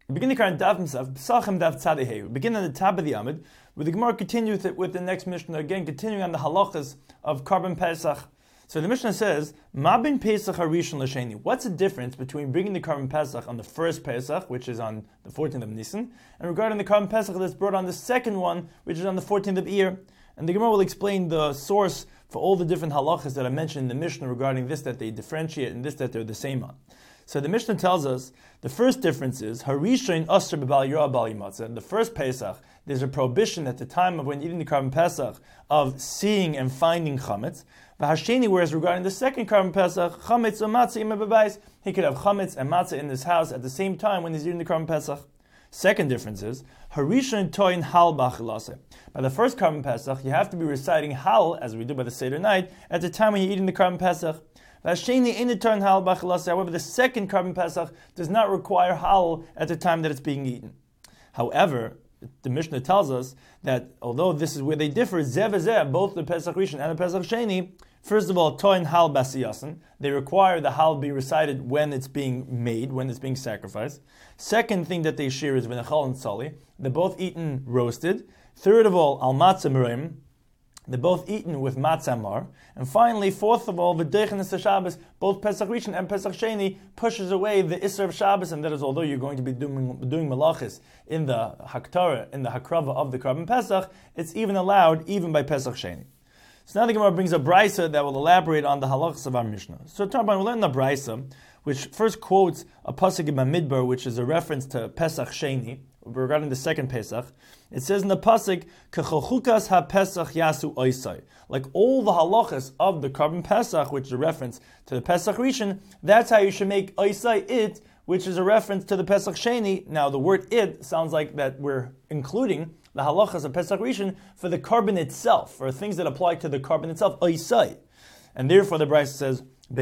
Begin the current Daf Misaf, Pesachim Daf Tzadei. Begin on the top of the Amid, where the Gemara continues with the next Mishnah, again continuing on the halachas of Karban Pesach. So the Mishnah says, Ma bin Pesach Harishon L'Sheni. What's the difference between bringing the Karban Pesach on the first Pesach, which is on the 14th of Nisan, and regarding the Karban Pesach that's brought on the second one, which is on the 14th of Iyar? And the Gemara will explain the source for all the different halachas that I mentioned in the Mishnah regarding this that they differentiate and this that they're the same on. So the Mishnah tells us the first difference is Harishain Asr B'Bal Yirah Bal Yimatzah. In the first Pesach, there's a prohibition at the time of when eating the Karban Pesach of seeing and finding chametz. V'Hasheni, whereas regarding the second Karban Pesach, chametz or matzah ima b'bayis, he could have chametz and matzah in his house at the same time when he's eating the Karban Pesach. Second difference is Harishain Toin Hal B'Achilase. By the first Karban Pesach, you have to be reciting Hal, as we do by the Seder night, at the time when you're eating the Karban Pesach. However, the second Karban Pesach does not require Hal at the time that it's being eaten. However, the Mishnah tells us that although this is where they differ, both the Pesach Rishon and the Pesach Sheni, first of all, Toin Hal Basiyasan, they require the Hal be recited when it's being made, when it's being sacrificed. Second thing that they share is V'nechal and Sali. They're both eaten roasted. Third of all, Al Matzah Merim. They're both eaten with matzah mar. And finally, fourth of all, v'deichen Shabbos, both Pesach Rishon and Pesach Sheni pushes away the Isser of Shabbos, and that is although you're going to be doing malachis in the Haktarah, in the Hakrava of the Karban Pesach, it's even allowed even by Pesach Sheni. So now the Gemara brings a brisa that will elaborate on the halachas of our Mishnah. So Tarban, we'll learn the brisa, which first quotes a pasuk in Bamidbar, which is a reference to Pesach Sheni, regarding the second Pesach. It says in the pasuk, "Kecholchukas ha-Pesach yasu oisai." Like all the halachas of the Karban Pesach, which is a reference to the Pesach Rishon, that's how you should make oisai it, which is a reference to the Pesach Sheni. Now the word it sounds like that we're including the halachas of Pesach Rishon for the Karban itself, for things that apply to the Karban itself, oisai. And therefore the Brisa says, the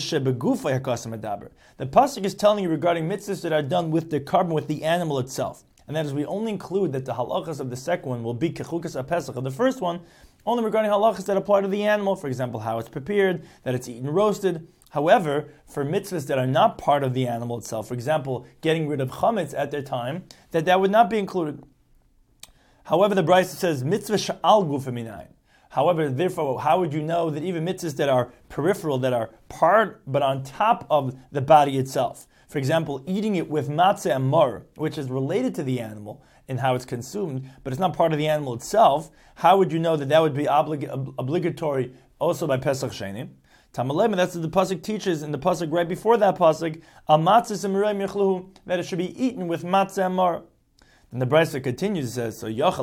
pasuk is telling you regarding mitzvahs that are done with the Karban, with the animal itself. And that is, we only include that the halachas of the second one will be kechukas ha-pesach of the first one, only regarding halachas that apply to the animal, for example, how it's prepared, that it's eaten roasted. However, for mitzvahs that are not part of the animal itself, for example, getting rid of chametz at their time, that would not be included. However, the Brisa says, mitzvah sha'al gufa minayin. However, therefore, how would you know that even mitzvahs that are peripheral, that are part but on top of the body itself? For example, eating it with matzah and mar, which is related to the animal in how it's consumed, but it's not part of the animal itself, how would you know that would be obligatory also by Pesach Sheni? Tamalem, that's what the pasuk teaches in the pasuk right before that pasuk, al matzah and michluhu, that it should be eaten with matzah and mar. And the Brisa continues, says, so you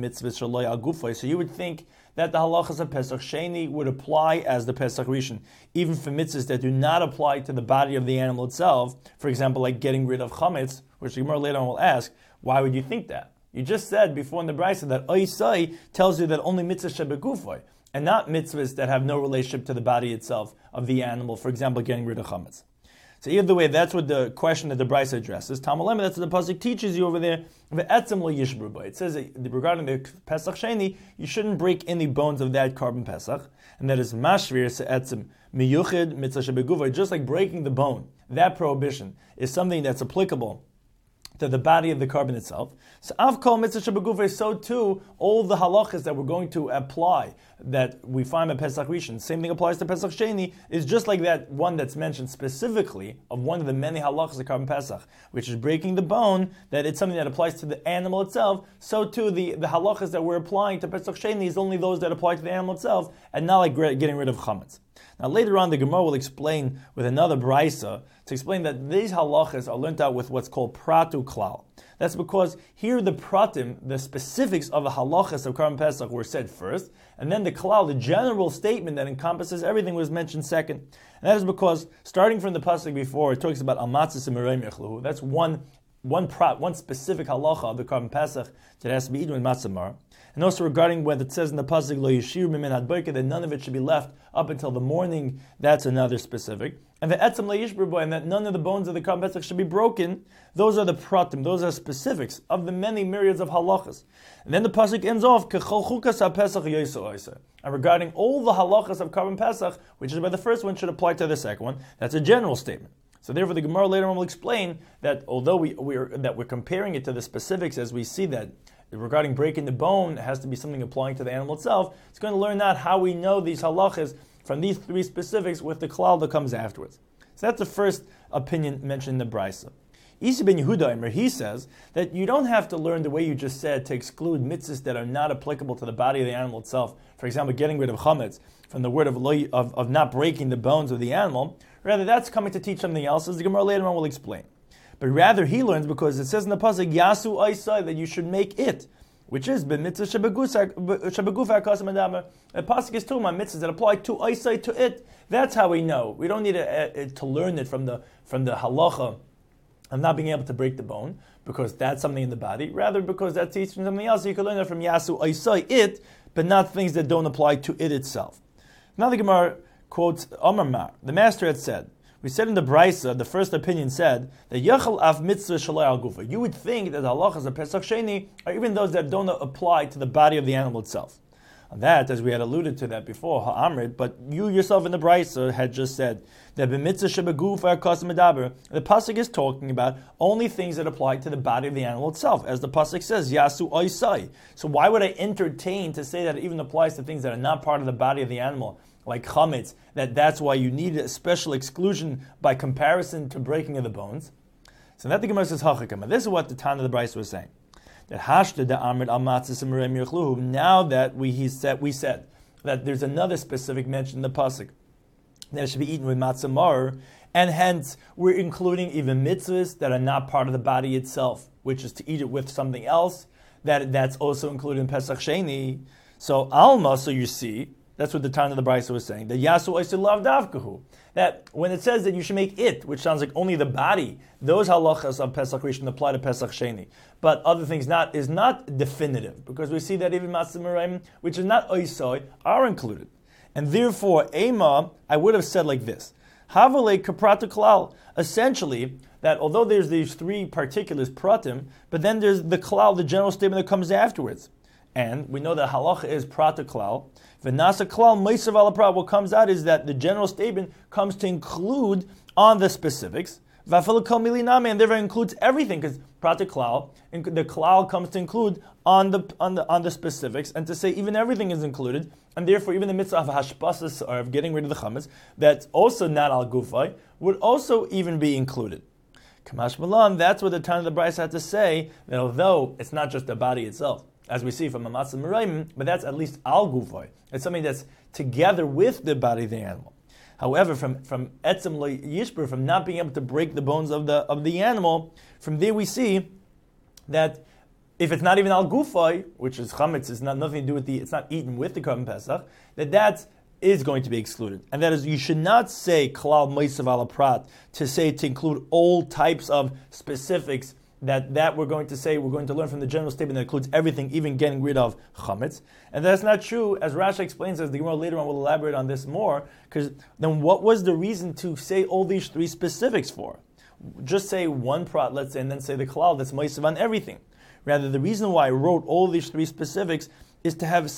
would think that the halachas of Pesach Sheni would apply as the Pesach Rishon, even for mitzvahs that do not apply to the body of the animal itself. For example, like getting rid of chametz, which the Gemara later on will ask, why would you think that? You just said before in the Brisa that Oisai tells you that only mitzvahs shebegufoi, and not mitzvahs that have no relationship to the body itself of the animal, for example, getting rid of chametz. So either way, that's what the question that the Brisa addresses. Tamalem, that's what the pasuk teaches you over there. It says that regarding the Pesach Sheni, you shouldn't break any bones of that Karban Pesach, and that is mashvir se'etzim miyuchid mitzvah shebeguvay. Just like breaking the bone, that prohibition is something that's applicable to the body of the Karban itself. So avkol mitzvah shebeguvay, so too all the halachas that we're going to apply that we find at Pesach Rishon, same thing applies to Pesach Sheni, is just like that one that's mentioned specifically of one of the many halachas of Karban Pesach, which is breaking the bone, that it's something that applies to the animal itself. So too the halachas that we're applying to Pesach Sheni is only those that apply to the animal itself, and not like getting rid of chametz. Now later on the Gemara will explain with another brisa to explain that these halachas are learnt out with what's called pratu klal. That's because here the pratim, the specifics of the halachas of Karban Pesach were said first, and then the klal, the general statement that encompasses everything, was mentioned second. And that is because starting from the pasuk before, it talks about amatzis and merayim yechluhu. That's one specific halacha of the Karban Pesach that has to be eaten with matzah mar. And also regarding what it says in the pasuk lo yishir mimin ad boker, that none of it should be left up until the morning. That's another specific. And the etzem lo yishber, and that none of the bones of the Karban Pesach should be broken. Those are the pratim. Those are specifics of the many myriads of halachas. And then the pasuk ends off kechol chukas ha-Pesach yoso oisa. And regarding all the halachas of Karban Pesach, which is by the first one, should apply to the second one. That's a general statement. So therefore, the Gemara later on will explain that although we're comparing it to the specifics, as we see that regarding breaking the bone, it has to be something applying to the animal itself. It's going to learn out how we know these halachas from these three specifics with the klal that comes afterwards. So that's the first opinion mentioned in the Brisa. Isi ben Yehuda, he says that you don't have to learn the way you just said to exclude mitzvahs that are not applicable to the body of the animal itself. For example, getting rid of chametz from the word of not breaking the bones of the animal. Rather, that's coming to teach something else, as the Gemara later on will explain. But rather, he learns because it says in the pasuk Yasu Aisai that you should make it, which is b'mitzvah shebegufa akasim adamer. The pasuk is talking about mitzvahs that apply to Aisai, to it. That's how we know. We don't need to learn it from the halacha of not being able to break the bone, because that's something in the body. Rather, because that's teaching something else, you can learn that from Yasu Aisai, it, but not things that don't apply to it itself. Now the Gemara quotes Amar Mar. The master had said, we said in the Brisa, the first opinion said that Yachal Av Mitzvah Shalai Al Gufa. You would think that the halachas of Pesach Sheni are even those that don't apply to the body of the animal itself. And that, as we had alluded to that before, Ha'amrit, but you yourself in the Brisa had just said that b'mitzvah shebegufa akasim adaber. The pasuk is talking about only things that apply to the body of the animal itself, as the pasuk says, Yasu Oisai. So why would I entertain to say that it even applies to things that are not part of the body of the animal, like chametz? That's why you need a special exclusion by comparison to breaking of the bones. So that the Gemara says Hachakama. This is what the Tana of the Brisa was saying. That hashta da amrit al matzis and yirchluhu. Now that we said that there's another specific mention in the pasuk that it should be eaten with matzah mar, and hence we're including even mitzvahs that are not part of the body itself, which is to eat it with something else. That's also included in Pesach Sheni. So alma. So you see, that's what the Tana of the Brisa was saying. The yasu oisil lav davkahu. That when it says that you should make it, which sounds like only the body, those halachas of Pesach Rishon apply to Pesach Sheni. But other things is not definitive, because we see that even matzah merayim, which is not oisoi, are included. And therefore, Ema, I would have said like this. Havale kaprata klal. Essentially, that although there's these three particulars, pratim, but then there's the klal, the general statement that comes afterwards. And we know that halacha is prata klal. V'nasa klal meisav ala prat. What comes out is that the general statement comes to include on the specifics. V'afil kol miliname, and therefore includes everything, because prata klal, the klal comes to include on the specifics, and to say even everything is included, and therefore even the mitzvah of hashpasas, or of getting rid of the chametz, that's also not al gufay, would also even be included. Kamash Malan, that's what the Tana of the Brisa had to say, that although it's not just the body itself, as we see from a matzah merayim, but that's at least al gufay. It's something that's together with the body of the animal. However, from etzem lo yishber, from not being able to break the bones of the animal, from there we see that if it's not even al gufay, which is chametz, is not nothing to do with it's not eaten with the korban pesach, that is going to be excluded, and that is you should not say klal meisav ala prat to include all types of specifics. That we're going to learn from the general statement that includes everything, even getting rid of chametz. And that's not true, as Rashi explains, as the Gemara later on will elaborate on this more, because then what was the reason to say all these three specifics for? Just say one prat, let's say, and then say the klal that's meisav on everything. Rather, the reason why I wrote all these three specifics is to have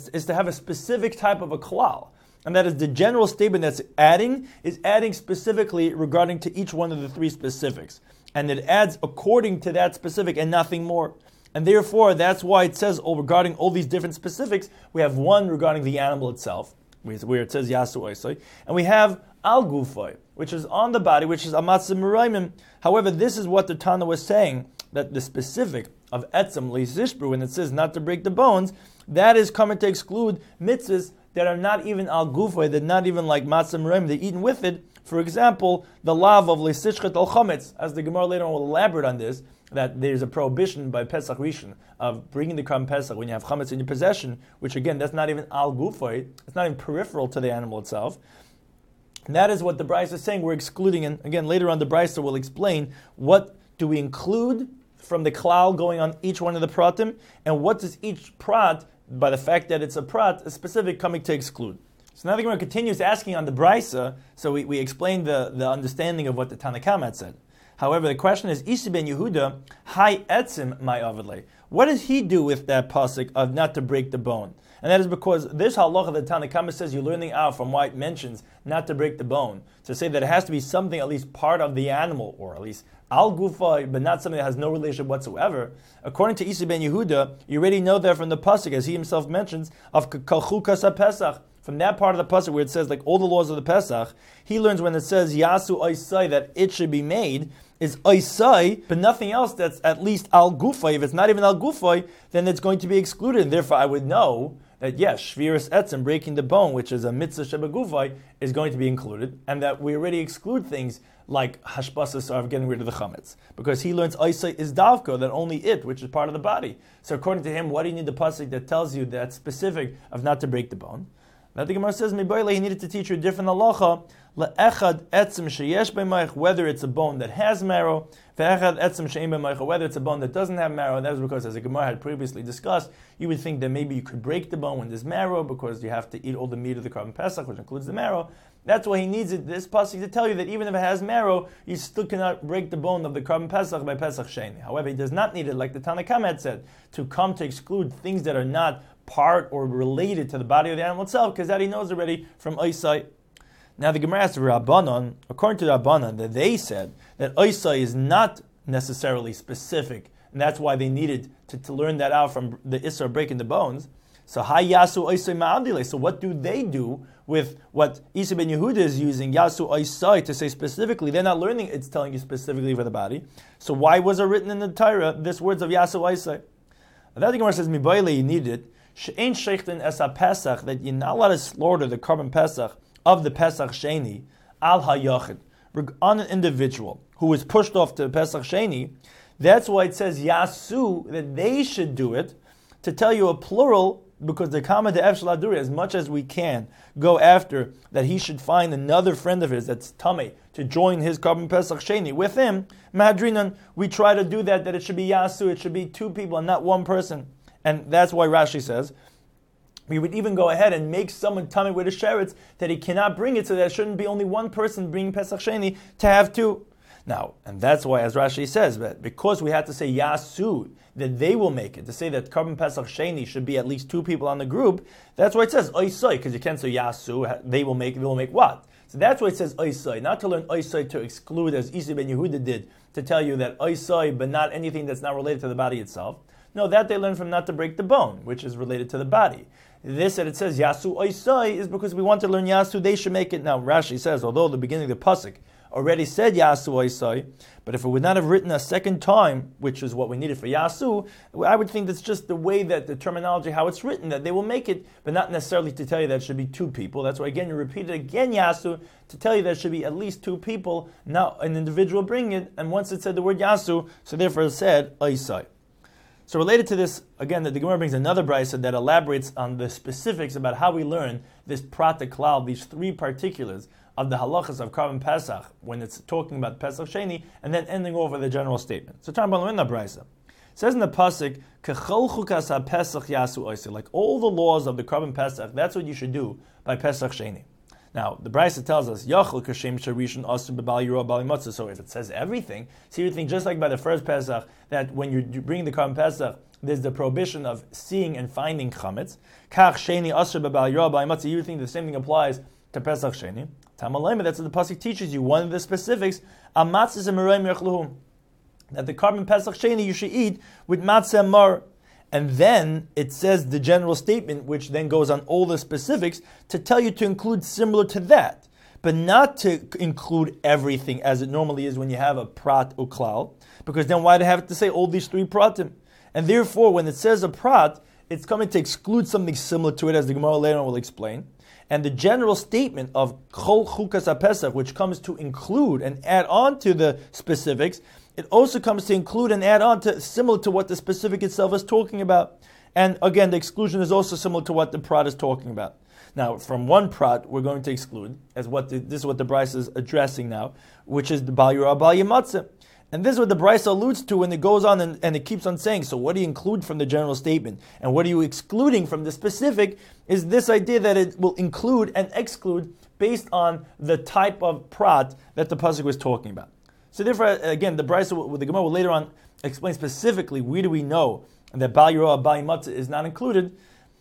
a specific type of a klal. And that is the general statement that's adding specifically regarding to each one of the three specifics. And it adds according to that specific and nothing more. And therefore, that's why it says regarding all these different specifics, we have one regarding the animal itself, where it says Yasu Oisai, and we have Al Gufay, which is on the body, which is Amatzah Merayim. However, this is what the Tana was saying, that the specific of Etzem Leisishbru, when it says not to break the bones, that is coming to exclude mitzvahs that are not even Al Gufay, that not even like Matzah Merayim, they're eaten with it. For example, the lav of Leisishchet al Chametz, as the Gemara later on will elaborate on this, that there's a prohibition by Pesach Rishon of bringing the Korban Pesach when you have chametz in your possession, which again, that's not even al gufay, it's not even peripheral to the animal itself. And that is what the Brisa is saying, we're excluding, and again, later on the Brisa will explain what do we include from the klal going on each one of the pratim, and what does each prat, by the fact that it's a prat, a specific coming to exclude. So now the Gemara continues asking on the Brisa, so we explained the understanding of what the Tanna Kama had said. However, the question is, Isi ben Yehuda, Hai etzim my avadle. What does he do with that pasuk of not to break the bone? And that is because this halacha that Tanna Kama says you're learning out from why it mentions not to break the bone, to say that it has to be something at least part of the animal, or at least al gufa, but not something that has no relationship whatsoever. According to Isa ben Yehuda, you already know that from the pasuk, as he himself mentions, of kalchukas Pesach. From that part of the pasuk where it says like all the laws of the Pesach, he learns when it says yasu oisai that it should be made is oisai, but nothing else that's at least al gufay. If it's not even al gufay, then it's going to be excluded. And therefore, I would know that yes, shviras etzem, breaking the bone, which is a mitzvah shebagufay, is going to be included, and that we already exclude things like hashbasas of getting rid of the chametz, because he learns oisai is davko, that only it, which is part of the body. So according to him, what do you need the pasuk that tells you that specific of not to break the bone? Now the Gemara says, he needed to teach you a different halacha, le'echad etzem sheyesh b'mayich, whether it's a bone that has marrow, ve'echad etzem she'ein b'mayich, whether it's a bone that doesn't have marrow. And that was because, as the Gemara had previously discussed, you would think that maybe you could break the bone when there's marrow, because you have to eat all the meat of the Korban Pesach, which includes the marrow. That's why he needs this pasuk to tell you that even if it has marrow, you still cannot break the bone of the Korban Pesach by Pesach Sheni. However, he does not need it, like the Tanna Kama had said, to come to exclude things that are not part or related to the body of the animal itself, because that he knows already from Oisai. Now the Gemara asks Rabbanon, according to Rabbanon, that they said that Oisai is not necessarily specific, and that's why they needed to learn that out from the Issar breaking the bones. So Hayasu Oisai Ma'adile. So what do they do with what Isa ben Yehuda is using, Yasu Oisai, to say specifically? They're not learning, it's telling you specifically for the body. So why was it written in the Torah, this words of Yasu Oisai? That the Gemara says, Mibaile, you need it. She'ein sheichten es ha-Pesach, that you're not allowed to slaughter the Korban Pesach of the Pesach Sheni al ha-Yachid, on an individual who was pushed off to Pesach Sheni. That's why it says Yasu, that they should do it, to tell you a plural, because the Kama de Efshel Aduri, as much as we can go after that he should find another friend of his that's Tameh to join his Korban Pesach Sheni with him, Mahadrinan, we try to do that it should be Yasu, it should be two people and not one person. And that's why Rashi says, we would even go ahead and make someone tummy with a sheretz that he cannot bring it, so there shouldn't be only one person bringing Pesach Sheni to have two. Now, and that's why, as Rashi says, that because we had to say Yasu, that they will make it, to say that Korban Pesach Sheni should be at least two people on the group, that's why it says Oisai, because you can't say Yasu, they will make what? So that's why it says Oisai, not to learn Oisai to exclude, as Isa ben Yehuda did, to tell you that Oisai, but not anything that's not related to the body itself. No, that they learn from not to break the bone, which is related to the body. This that it says Yasu Oisai is because we want to learn Yasu, they should make it. Now Rashi says, although the beginning of the pasuk already said Yasu Oisai, but if it would not have written a second time, which is what we needed for Yasu, I would think that's just the way that the terminology, how it's written, that they will make it, but not necessarily to tell you that it should be two people. That's why again you repeat it again Yasu, to tell you that it should be at least two people, not an individual bringing it, and once it said the word Yasu, so therefore it said Oisai. So related to this, again, the Gemara brings another brisa that elaborates on the specifics about how we learn this prat klal, these three particulars of the halachas of Korban Pesach, when it's talking about Pesach Sheni, and then ending over the general statement. So Tanna in the brisa. It says in the pasuk, Kechol chukas ha-Pesach yasu oisei, like all the laws of the Korban Pesach, that's what you should do by Pesach Sheni. Now, the Brisa tells us, Yachol kashem sharishon asur b'bal yirah b'al matzah. So if it says everything, so you think just like by the first Pesach, that when you bring the Korban Pesach, there's the prohibition of seeing and finding chametz. Kach sheni asur b'bal yirah b'al matzah. You think the same thing applies to Pesach Sheni. Tamalayim, that's what the pasuk teaches you. One of the specifics, amatzis and merayim yachluhum, that the Korban Pesach Sheni you should eat with matzah and mar. And then it says the general statement, which then goes on all the specifics, to tell you to include similar to that, but not to include everything as it normally is when you have a prat or klal, because then why do you have to say all these three pratim? And therefore, when it says a prat, it's coming to exclude something similar to it, as the Gemara later on will explain. And the general statement of Chol Chukas HaPesach, which comes to include and add on to the specifics, it also comes to include and add on to similar to what the specific itself is talking about. And again, the exclusion is also similar to what the prat is talking about. Now, from one prat, we're going to exclude, this is what the Brisa is addressing now, which is the Bal Yirah Bal Yematzeh. And this is what the Brisa alludes to when it goes on and it keeps on saying, so what do you include from the general statement? And what are you excluding from the specific? Is this idea that it will include and exclude based on the type of prat that the pasuk was talking about. So therefore, again, the Brisa, the Gemara will later on explain specifically where do we know that Bal Yirah Bal Yematzeh is not included.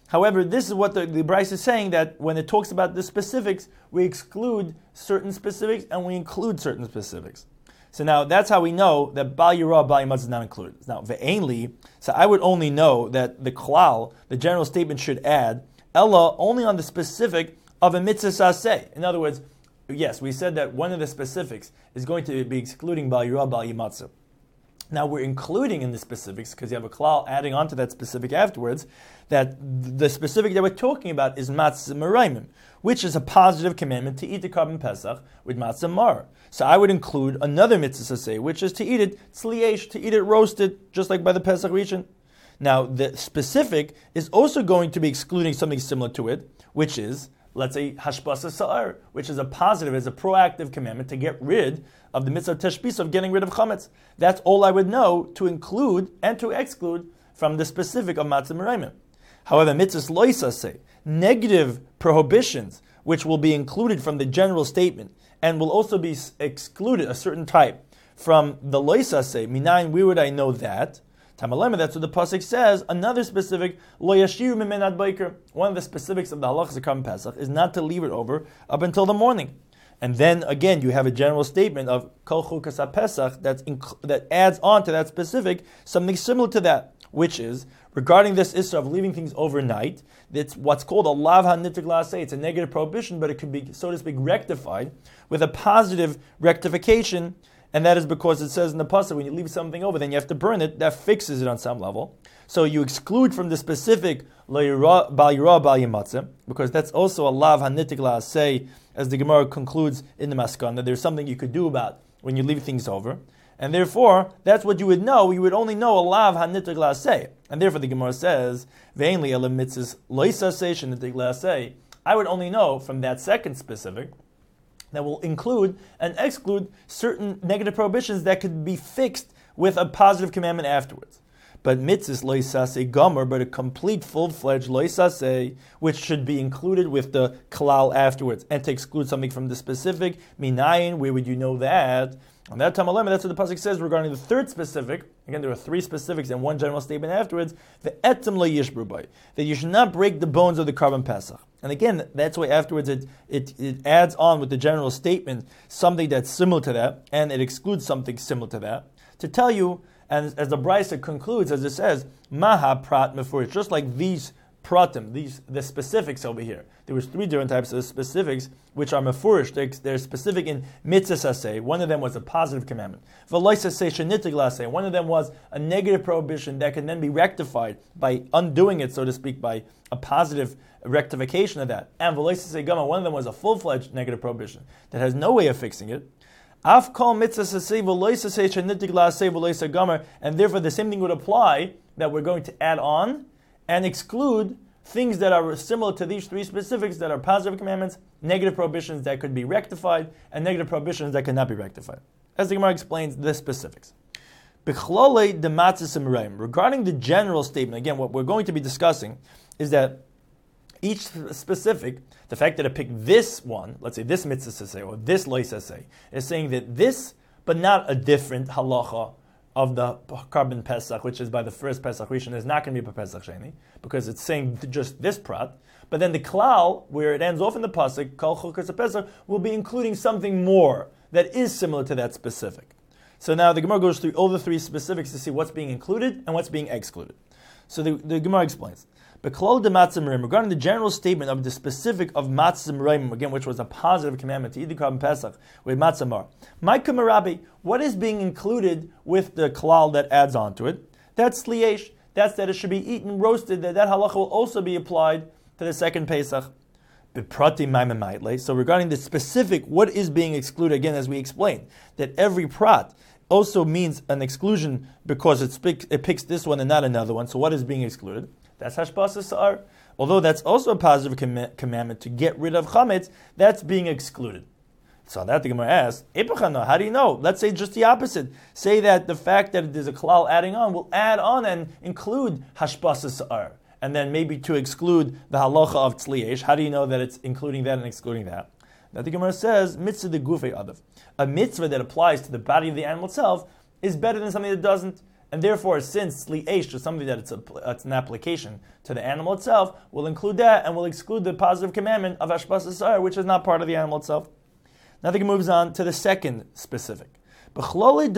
However, this is what the Bryce is saying, that when it talks about the specifics, we exclude certain specifics and we include certain specifics. So now that's how we know that Bal Yirah, Bal Yimatz is not included. Now, ve'enli, so I would only know that the klal, the general statement, should add Ella only on the specific of a mitzvah saseh. In other words, yes, we said that one of the specifics is going to be excluding Bal Yirah, Bal Yimatz. Now we're including in the specifics, because you have a klal adding on to that specific afterwards, that the specific that we're talking about is matzah meraimim, which is a positive commandment to eat the carbon pesach with matzah mar. So I would include another mitzvah saseh, which is to eat it tzliesh, to eat it roasted, just like by the Pesach Rishon. Now the specific is also going to be excluding something similar to it, which is, let's say, hashbasa sa'ar, which is a positive, is a proactive commandment to get rid of the mitzvah teshbis, of getting rid of chametz. That's all I would know to include and to exclude from the specific of matzah meraimim. However, mitzvahs lo yisaseh, negative prohibitions, which will be included from the general statement, and will also be excluded, a certain type, from the lo yisaseh, minayin, where would I know that? Tamalema, that's what the pasuk says. Another specific, lo yashiru mimen ad baiker. One of the specifics of the halachas of Karban Pesach is not to leave it over up until the morning. And then again, you have a general statement of kol chukas ha-pesach that adds on to that specific something similar to that, which is regarding this issue of leaving things overnight. It's what's called a lav ha-nitik la'aseh. It's a negative prohibition, but it could be, so to speak, rectified with a positive rectification. And that is because it says in the pasuk, when you leave something over, then you have to burn it. That fixes it on some level. So you exclude from the specific Bal Yirah, Bal Yimatz, because that's also a lav hanitik la'aseh, as the Gemara concludes in the Maskana, that there's something you could do about when you leave things over. And therefore, that's what you would know. You would only know a lav hanitik la'aseh. And therefore the Gemara says, ve'enli ele mitzvahs lo yisaseh shenitik la'aseh. I would only know from that second specific that will include and exclude certain negative prohibitions that could be fixed with a positive commandment afterwards. But mitzvahs lo yisaseh gomer, but a complete, full-fledged lo yisaseh, which should be included with the klal afterwards, and to exclude something from the specific, minayin, where would you know that? On that time, that's what the pasuk says regarding the third specific. Again, there are three specifics and one general statement afterwards. The etem lo yishbru bay, that you should not break the bones of the Karban Pesach. And again, that's why afterwards it adds on with the general statement something that's similar to that, and it excludes something similar to that, to tell you, and as the Brisa concludes, as it says, maha prat mefurish, just like these pratim, the specifics over here. There was three different types of specifics, which are mefurish. They're specific in mitzvah saseh. One of them was a positive commandment. V'lo saseh shenitik la'aseh. One of them was a negative prohibition that can then be rectified by undoing it, so to speak, by a positive rectification of that. And v'lo saseh gama. One of them was a full-fledged negative prohibition that has no way of fixing it. Af kol mitzvah saseh v'lo saseh shenitik la'aseh v'lo saseh gama. And therefore, the same thing would apply, that we're going to add on and exclude things that are similar to these three specifics, that are positive commandments, negative prohibitions that could be rectified, and negative prohibitions that cannot be rectified. As the Gemara explains the specifics. Regarding the general statement, again, what we're going to be discussing is that each specific, the fact that it picked this one, let's say this mitzvah saseh or this lo yisaseh, is saying that this, but not a different halacha of the Karban Pesach, which is by the first Pesach Rishon, is not going to be by Pesach Sheni, because it's saying just this prat. But then the klal, where it ends off in the pasuk, kol chukas Pesach, will be including something more that is similar to that specific. So now the Gemara goes through all the three specifics to see what's being included and what's being excluded. So the Gemara explains. Beklal de matzah merim, regarding the general statement of the specific of matzah merim, again, which was a positive commandment to eat the Karban Pesach with matzah mar. Ma'ika merabi, what is being included with the klal that adds on to it? That's sliesh. That's that it should be eaten roasted. That halacha will also be applied to the second Pesach. So regarding the specific, what is being excluded? Again, as we explained, that every prat also means an exclusion because it picks this one and not another one. So what is being excluded? That's hashbasa sa'ar. Although that's also a positive commandment to get rid of chametz, that's being excluded. So that the Gemara asks, how do you know? Let's say just the opposite. Say that the fact that there's a klal adding on will add on and include hashbasa sa'ar, and then maybe to exclude the halacha of tzliesh. How do you know that it's including that and excluding that? That the Gemara says, mitzvah de gufei adav. A mitzvah that applies to the body of the animal itself is better than something that doesn't. And therefore, since li'esh is something that it's an application to the animal itself, we'll include that and we'll exclude the positive commandment of hashbas asar, which is not part of the animal itself. Now the Gemara moves on to the second specific. Regarding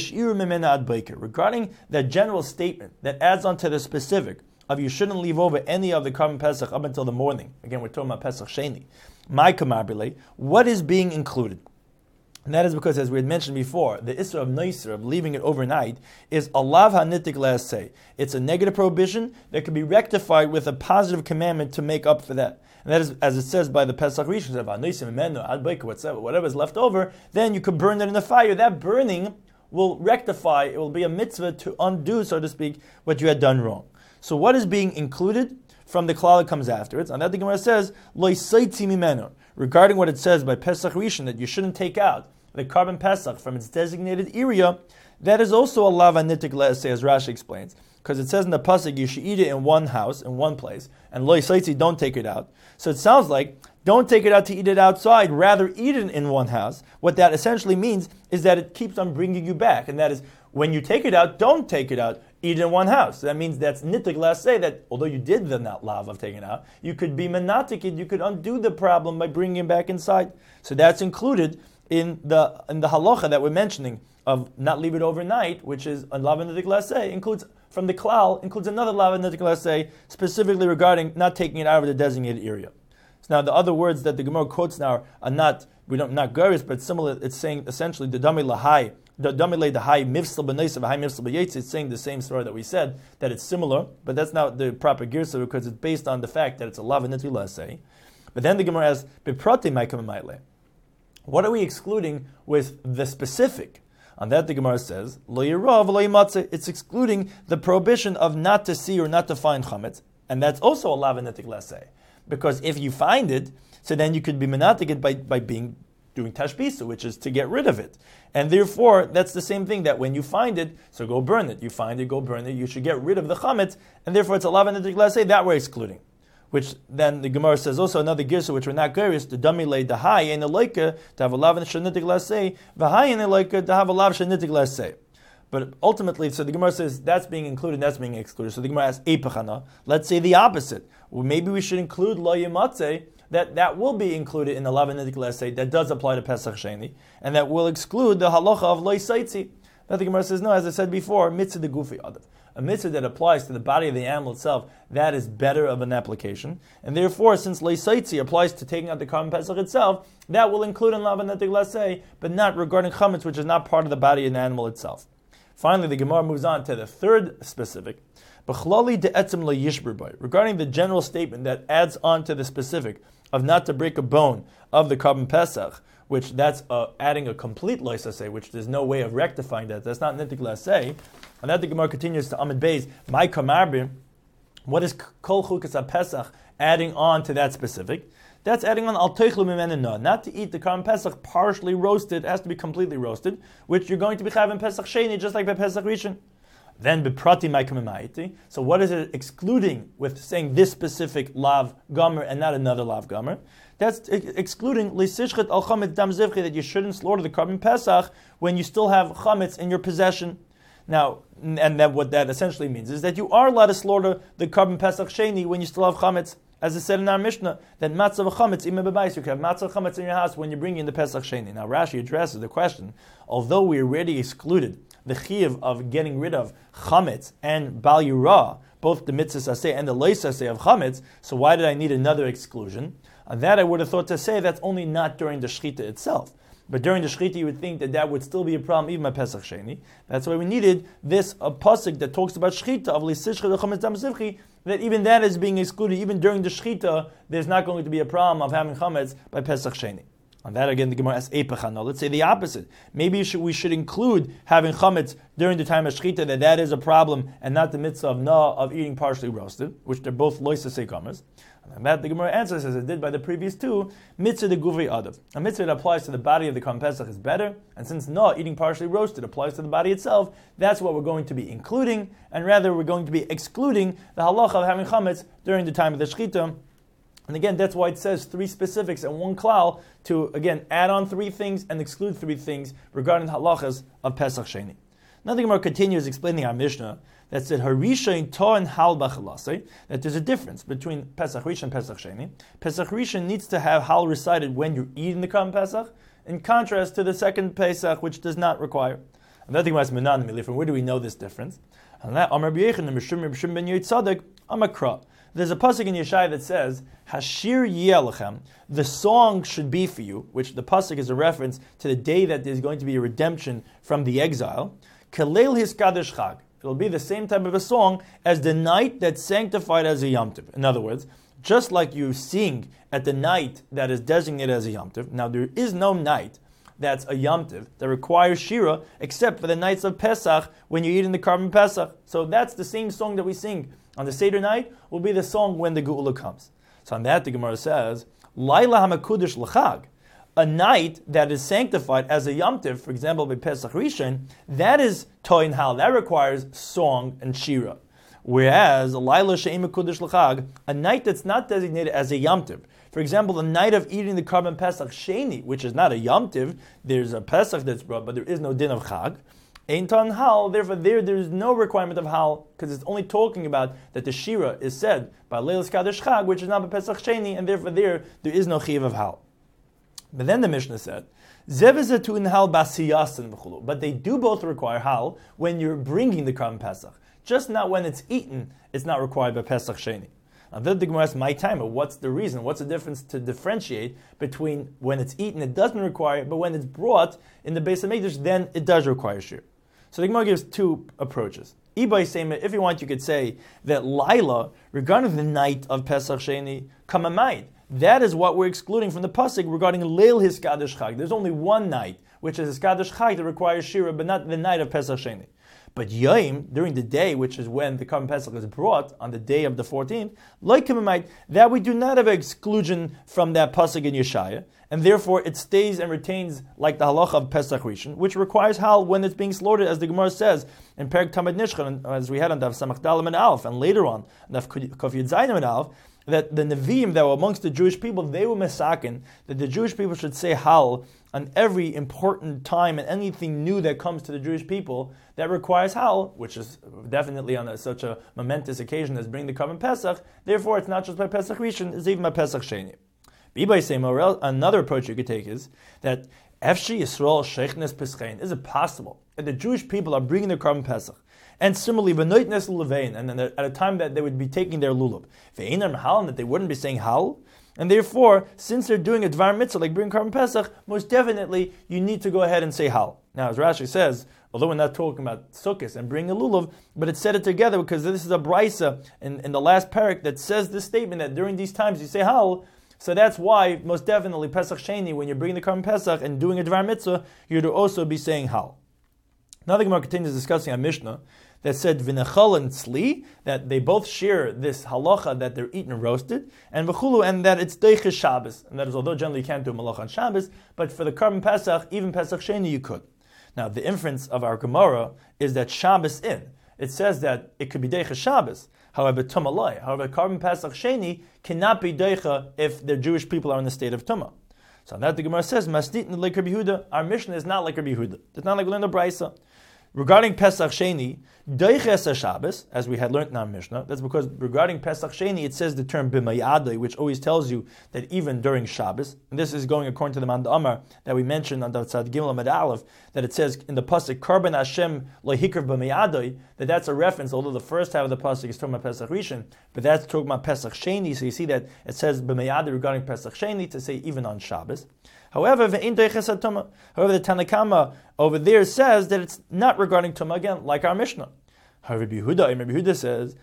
that general statement that adds on to the specific of you shouldn't leave over any of the Karban Pesach up until the morning. Again, we're talking about Pesach Sheni. My kamarbile, what is being included? And that is because, as we had mentioned before, the Isra of Neisr, of leaving it overnight, is a lav hanitik le'aseh. It's a negative prohibition that can be rectified with a positive commandment to make up for that. And that is, as it says by the Pesach Rishon, whatever is left over, then you could burn it in the fire. That burning will rectify, it will be a mitzvah to undo, so to speak, what you had done wrong. So what is being included from the klal that comes after it? And that the Gemara says, Lo yisaitzi mimeno, regarding what it says by Pesach Rishon, that you shouldn't take out the Karban Pesach from its designated area, that is also a lav hanitik le'aseh, as Rashi explains. Because it says in the pasuk, you should eat it in one house, in one place, and lo yisaitzi, don't take it out. So it sounds like, don't take it out to eat it outside, rather eat it in one house. What that essentially means is that it keeps on bringing you back, and that is, when you take it out, don't take it out, eat it in one house. So that means that's nitik le'aseh, that although you did the lav of taking it out, you could be menatik, you could undo the problem by bringing it back inside. So that's included in the halacha that we're mentioning of not leave it overnight, which is a lav nitik le'aseh, includes from the klal, includes another lav nitik le'aseh, specifically regarding not taking it out of the designated area. So now the other words that the Gemara quotes now are not garish, but similar. It's saying essentially the dami lahai, the dami le the high mifsal b'neisa v'hai mifsal b'yetz. It's saying the same story that we said, that it's similar, but that's not the proper girsa because it's based on the fact that it's a lav nitik le'aseh. But then the Gemara asks, beprati ma'ikam ma'ile. What are we excluding with the specific? On that the Gemara says, Lo yirav lo yimatzeh. It's excluding the prohibition of not to see or not to find chametz, and that's also a lav nitik le'aseh. Because if you find it, so then you could be menatik it by doing tashbisa, which is to get rid of it. And therefore, that's the same thing, that when you find it, so go burn it. You find it, go burn it. You should get rid of the chametz, and therefore it's a lav nitik le'aseh, that we're excluding. Which then the Gemara says also another girsa which we're not garish, the dami le the high in the loika to have a lav shenitik le'aseh, v'high in the loika to have a lav shenitik le'aseh. But ultimately, so the Gemara says that's being included, that's being excluded. So the Gemara asks, Eipachana, let's say the opposite. Well, maybe we should include lo yimatzeh, that will be included in the lav nitik le'aseh, that does apply to Pesach Sheni, and that will exclude the halacha of lo yisaitzi. That the Gemara says, no, as I said before, mitzvah de gufi adav. A mitzvah that applies to the body of the animal itself, that is better of an application. And therefore, since lo yisaitzi applies to taking out the Karban Pesach itself, that will include in lav nitik le'aseh, but not regarding chametz, which is not part of the body of the animal itself. Finally, the Gemara moves on to the third specific, regarding the general statement that adds on to the specific of not to break a bone of the Karban Pesach, which that's adding a complete lo yisaseh, which there's no way of rectifying that. That's not nitik le'aseh. And that the Gemara continues to Amid Beis, my kamarbir, what is kol chukas Pesach adding on to that specific? That's adding on al teichlu mimenu, not to eat the Karban Pesach partially roasted, it has to be completely roasted, which you're going to be having Pesach Sheni, just like by Pesach Rishon. Then beprati ma'ikam. So what is it excluding with saying this specific lav gomer and not another lav gomer? That's excluding lisishchet al chametz dam zivchi, that you shouldn't slaughter the Karban Pesach when you still have chametz in your possession. Now, and then what that essentially means is that you are allowed to slaughter the Karban Pesach Sheni when you still have chametz. As it said in our Mishnah, that matzah v'chametz imeh b'bayis, you can have matzah chametz in your house when you bring in the Pesach Sheni. Now Rashi addresses the question, although we already excluded the chiyuv of getting rid of chametz and bal yirah, both the mitzvah saseh and the lo saseh of chametz, so why did I need another exclusion? On that I would have thought to say that's only not during the shechita itself. But during the shechita, you would think that would still be a problem, even by Pesach Sheni. That's why we needed this pasuk that talks about shechita of lisishchet chametz dam zivchi, that even that is being excluded. Even during the shechita, there's not going to be a problem of having chametz by Pesach Sheni. On that again, the Gemara asks Eipachana. Let's say the opposite. Maybe we should include having chametz during the time of shechita, that is a problem, and not the mitzvah of eating partially roasted, which they're both lo yisaseh kamas. And that the Gemara answers as it did by the previous two, mitzvah de guvei adav. A mitzvah that applies to the body of the Karban Pesach is better, and since eating partially roasted applies to the body itself, that's what we're going to be including, and rather we're going to be excluding the halacha of having chametz during the time of the shechita. And again, that's why it says three specifics and one klal to, again, add on three things and exclude three things regarding halachas of Pesach Sheni. Now the Gemara continues explaining our Mishnah that said Harishain To'en Hal B'Chalasei, that there's a difference between Pesach Rishon and Pesach Sheni. Pesach Rishon needs to have Hal recited when you're eating the Korban Pesach, in contrast to the second Pesach, which does not require. And that Gemara is Menanimili. From where do we know this difference? And that Amar B'Yechin and Mishum Ben Yitzadek Amakra. There's a pasuk in Yeshaya that says, Hashir Yelchem, the song should be for you, which the pasuk is a reference to the day that there's going to be a redemption from the exile. Kalel Hiskadosh Chag. It'll be the same type of a song as the night that's sanctified as a Yom Tov. In other words, just like you sing at the night that is designated as a Yom Tov, now there is no night that's a Yom Tov that requires Shira except for the nights of Pesach when you're eating the Korban Pesach. So that's the same song that we sing on the Seder night will be the song when the Geula comes. So on that the Gemara says, Laila HaMakudish L'Chag, a night that is sanctified as a Yom Tov, for example by Pesach Rishon, that is Toin Hal, that requires song and Shira. Whereas Laila She'im HaMakudish L'Chag, a night that's not designated as a Yom Tov, for example, the night of eating the Korban Pesach Sheni, which is not a Yom Tov, there's a Pesach that's brought, but there is no din of Chag. Ein Ton Hal, therefore there's no requirement of Hal, because it's only talking about that the Shira is said by Leilas Kadosh Chag, which is not by Pesach Sheni, and therefore there is no Chiv of Hal. But then the Mishnah said, Zevizatu in Hal Basiyasin v'chulu. But they do both require Hal when you're bringing the Korban Pesach. Just not when it's eaten, it's not required by Pesach Sheni. Now then the Gemara asks, my time, what's the reason? What's the difference to differentiate between when it's eaten, it doesn't require it, but when it's brought in the base of Mikdash, then it does require Shir. So the Gemara gives two approaches. If you want, you could say that Laila, regarding the night of Pesach Sheni, Kamamayid, that is what we're excluding from the pasuk regarding Leil Hiskadosh Chag. There's only one night, which is Hiskadosh Chag, that requires Shira, but not the night of Pesach Sheni. But Yom, during the day, which is when the Korban Pesach is brought, on the day of the 14th, like Kamamayid, that we do not have an exclusion from that pasuk in Yeshaya, and therefore it stays and retains like the halacha of Pesach Rishon, which requires Hal when it's being slaughtered, as the Gemara says in Perek Tamid Nishchan, as we had on Daf Samach Dalam and Alf, and later on Daf Kaf Yud Zayin and Alf, that the Nevi'im that were amongst the Jewish people, they were mesakin, that the Jewish people should say Hal on every important time and anything new that comes to the Jewish people that requires Hal, which is definitely on such a momentous occasion as bringing the Korban Pesach. Therefore, it's not just by Pesach Rishon, it's even by Pesach Sheni. Another approach you could take is that Efshi Yisrael Sheichnes Peschein. Is it possible that the Jewish people are bringing their Korban Pesach, and similarly V'noitnes Levein, and then at a time that they would be taking their lulav, Ve'inam Hal, and that they wouldn't be saying Hal, and therefore, since they're doing a Dvar Mitzvah like bringing Korban Pesach, most definitely you need to go ahead and say Hal. Now, as Rashi says, although we're not talking about Sukkot and bringing a lulav, but it said it together because this is a brisa in the last parak that says this statement that during these times you say Hal. So that's why, most definitely, Pesach Sheni, when you're bringing the Korban Pesach and doing a Dvar Mitzvah, you're to also be saying Hal. Now the Gemara continues discussing a Mishnah that said V'nechal and Tzli, that they both share this halacha that they're eaten roasted, and V'chulu, and that it's Deiches Shabbos. And that is, although generally you can't do Malach on Shabbos, but for the Korban Pesach, even Pesach Sheni, you could. Now the inference of our Gemara is that Shabbos in. It says that it could be Deiches Shabbos. However, Tumalai, however, Korban Pesach Sheni cannot be Deicha if the Jewish people are in the state of Tumah. So that the Gemara says, Masnit like Rabbi Yehuda, our mission is not like Rabbi Yehuda. It's not like we learned the Brisa. Regarding Pesach Sheni, Deiches Shabbos, as we had learned in our Mishnah, that's because regarding Pesach Sheni, it says the term B'mayadai, which always tells you that even during Shabbos, and this is going according to the Manda Amar that we mentioned on the Tzad Gimel Amud Aleph, that it says in the pasuk Karban Hashem Lohikr B'mayadai, that's a reference, although the first half of the pasuk is talking about Pesach Rishon, but that's talking about Pesach Sheni, so you see that it says B'mayadai regarding Pesach Sheni to say even on Shabbos. However, the Tanna Kama over there says that it's not regarding Tumah, again, like our Mishnah. However, Rabbi Yehuda says,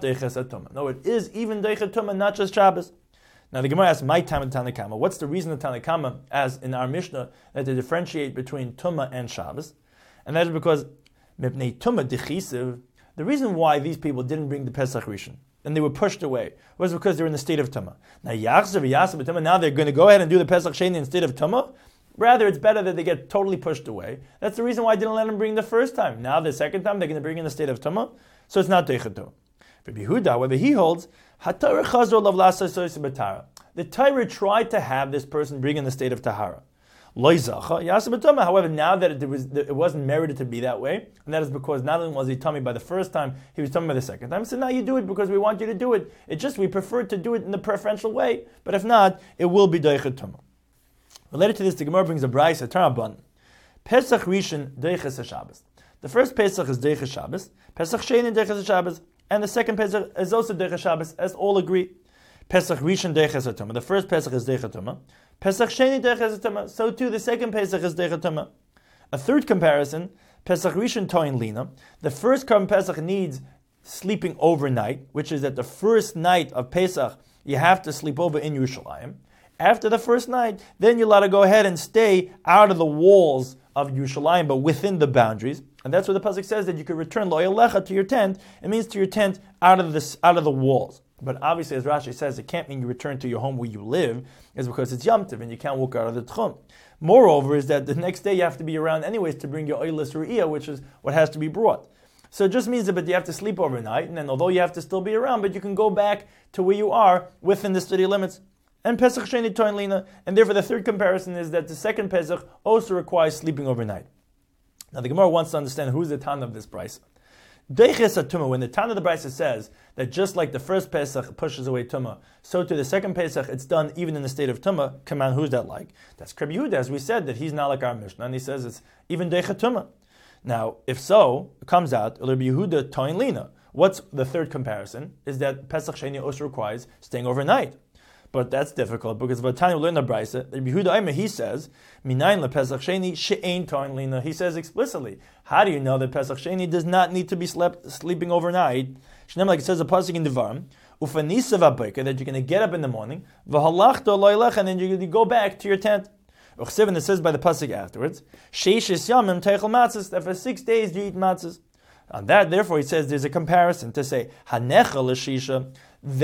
no, it is even Deicha Tumah, not just Shabbos. Now the Gemara asks, my time in Tanna Kama, what's the reason of Tanna Kama, as in our Mishnah, that they differentiate between Tumah and Shabbos? And that is because Mipnei Tumah Dechisiv, the reason why these people didn't bring the Pesach Rishon, and they were pushed away, was because they were in the state of Tumah. Now they're going to go ahead and do the Pesach Sheni in state of Tumah? Rather, it's better that they get totally pushed away. That's the reason why I didn't let them bring the first time. Now, the second time, they're going to bring in the state of Tumah, so it's not Deichato. For Yehuda, however, he holds, the Torah tried to have this person bring in the state of Tahara. However, now that it wasn't merited to be that way, and that is because not only was he tummy by the first time, he was tummy by the second time. So now you do it because we want you to do it. It's just we prefer to do it in the preferential way, but if not, it will be doichet tumah. Related to this, the Gemara brings a brayso, Tarabban. Pesach Rishon Deiches Shabbos. The first Pesach is Deiches Shabbos. Pesach Sheni Deiches Shabbos, and the second Pesach is also Deiches Shabbos, as all agree. Pesach Rishon Deiches Tumah. The first Pesach is Deiches Tumah. Pesach Sheni Deiches Tumah. So too the second Pesach is Deiches Tumah. A third comparison, Pesach Rishon Toin Lina. The first Korban Pesach needs sleeping overnight, which is that the first night of Pesach you have to sleep over in Yerushalayim. After the first night, then you're allowed to go ahead and stay out of the walls of Yerushalayim, but within the boundaries. And that's what the pasuk says, that you could return lo yalecha to your tent. It means to your tent out of the walls. But obviously, as Rashi says, it can't mean you return to your home where you live. It's because it's Yom Tov and you can't walk out of the tchum. Moreover, is that the next day you have to be around anyways to bring your oilis ru'iyah, which is what has to be brought. So it just means that you have to sleep overnight, and then although you have to still be around, but you can go back to where you are within the city limits. And Pesach Sheni Toin Lina, and therefore the third comparison is that the second Pesach also requires sleeping overnight. Now the Gemara wants to understand who's the Tana of this brayso. Deiches Tumah, when the Tana of the brayso says that just like the first Pesach pushes away Tumah, so to the second Pesach it's done even in the state of Tumah. Come on, who's that like? That's Rabbi Yehuda, as we said, that he's not like our Mishnah, and he says it's even Deiches Tumah. Now, if so, it comes out, Rabbi Yehuda Toin Lina. What's the third comparison? Is that Pesach Sheni also requires staying overnight. But that's difficult because Vatani will learn the brayso. Yehuda he says, "Minayin lePesach Sheni she'ein toin lina." He says explicitly, how do you know that Pesach Sheni does not need to be sleeping overnight? Shneim, like it says a pasuk in Devarim, ufanisa v'abayka, that you're going to get up in the morning, v'halachta loylech, and then you're going to go back to your tent. Uchsivin, it says by the pasuk afterwards, sheishis yamim teichel matzos, that for 6 days you eat matzos. On that, therefore, he says there's a comparison to say hanecha l'shisha,